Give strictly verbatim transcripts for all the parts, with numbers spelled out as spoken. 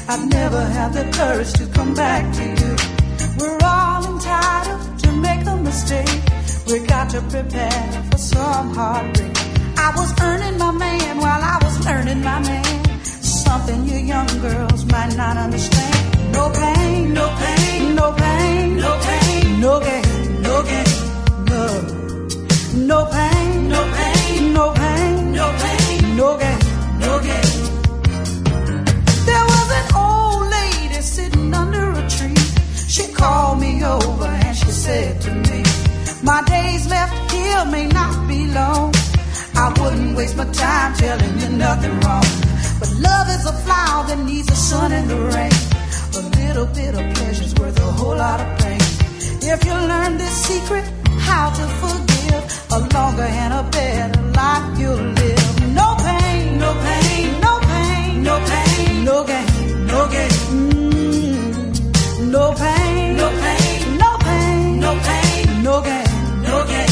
I'd never have the courage to come back to you. We're all entitled to make a mistake. We got to prepare for some heartbreak. I was earning my man while I was learning my man. Something you young girls might not understand. No pain, no pain, no pain, no pain, no gain, no gain, no. No pain, no pain, no pain, no pain, no gain, no gain. There was an old lady sitting under a tree. She called me over and she said to me, my days left here may not be long. I wouldn't waste my time telling you nothing wrong. But love is a flower that needs the sun and the rain. A little bit of pleasure's worth a whole lot of pain. If you learn this secret, how to forgive, a longer and a better life you'll live. No pain, no pain, no pain, no pain, no gain, no gain. Mm. No pain, no pain, no pain, no pain, no gain, no gain.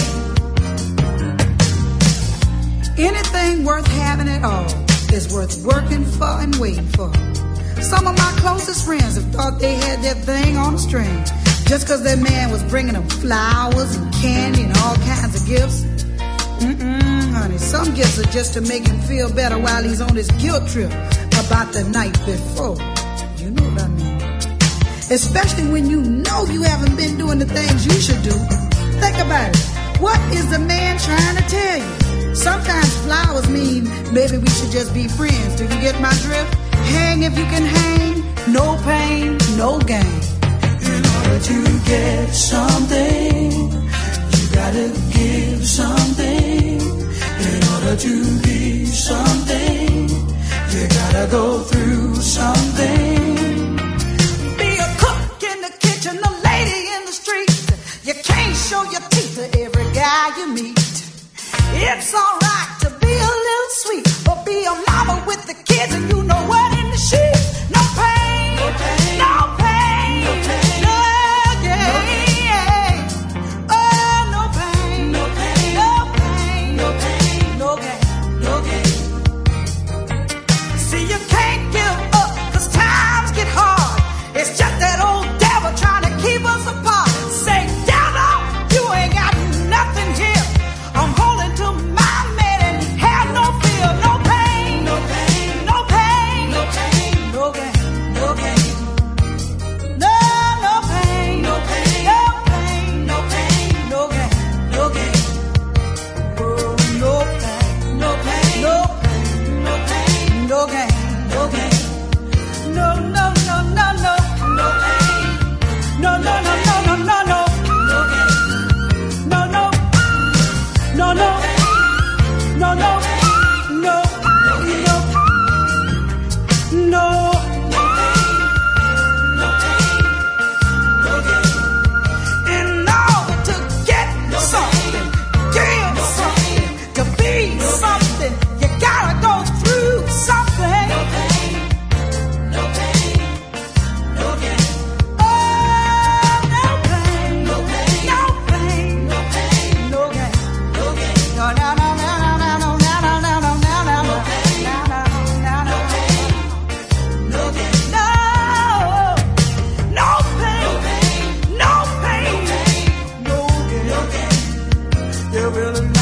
Anything worth having at all is worth working for and waiting for. Some of my closest friends have thought they had their thing on a string. Just cause that man was bringing them flowers and candy and all kinds of gifts. Mm-mm, honey, some gifts are just to make him feel better while he's on his guilt trip about the night before. You know what I mean. Especially when you know you haven't been doing the things you should do. Think about it. What is the man trying to tell you? Sometimes flowers mean maybe we should just be friends. Do you get my drift? Hang if you can hang. No pain, no gain. In order to get something, you gotta give something. In order to be something, you gotta go through something. Be a cook in the kitchen, a lady in the street. You can't show your teeth to every guy you meet. It's alright to be a little sweet, but be a mama with the kids and you know what in the sheet. No pain, no pain, no pain, no pain, no gain. Oh, no pain, no pain, no pain, no pain, no gain, no gain. See, you can't give up 'cause times get hard. It's just that old devil trying to keep us apart. Say, devil, you ain't got nothing here. I'm holding to my man and have no fear, no pain, no pain, no pain, no pain, no gain, no gain. No, no pain, no pain, no pain, no pain, no gain, no gain. Oh, no pain, no pain, no pain, no pain, no gain, no gain. No, no, no, no, no, no pain. No, no, no, no, no, no, no, no gain. No, no, no, no, no, no, no, no, no, no pain, no pain, no gain. In order to get something, give something, to be something, you gotta go through something. No pain, no pain, no gain. Oh, no pain, no pain, no pain, no pain, no gain, no gain. No, no, no, no, no, no, no, no, no, no, no, no, no pain, no, no, no, no pain, no gain. No, no pain, no pain, no pain, no gain, no gain. You really